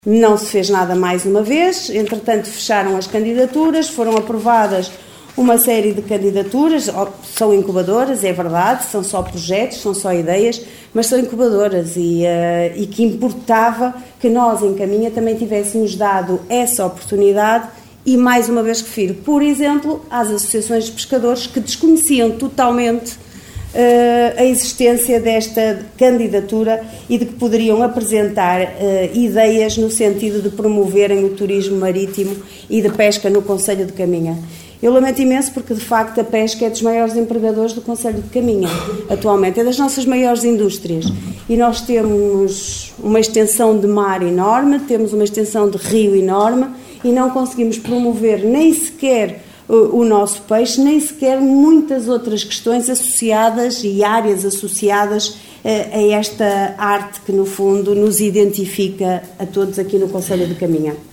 Não se fez nada mais uma vez, entretanto fecharam as candidaturas, foram aprovadas uma série de candidaturas, são incubadoras, é verdade, são só projetos, são só ideias, mas são incubadoras e que importava que nós em Caminha também tivéssemos dado essa oportunidade e mais uma vez refiro, por exemplo, às associações de pescadores que desconheciam totalmente a existência desta candidatura e de que poderiam apresentar ideias no sentido de promoverem o turismo marítimo e de pesca no concelho de Caminha. Eu lamento imenso porque, de facto, a pesca é dos maiores empregadores do concelho de Caminha, atualmente, é das nossas maiores indústrias. E nós temos uma extensão de mar enorme, temos uma extensão de rio enorme e não conseguimos promover nem sequer o nosso peixe, nem sequer muitas outras questões associadas e áreas associadas a esta arte que, no fundo, nos identifica a todos aqui no concelho de Caminha.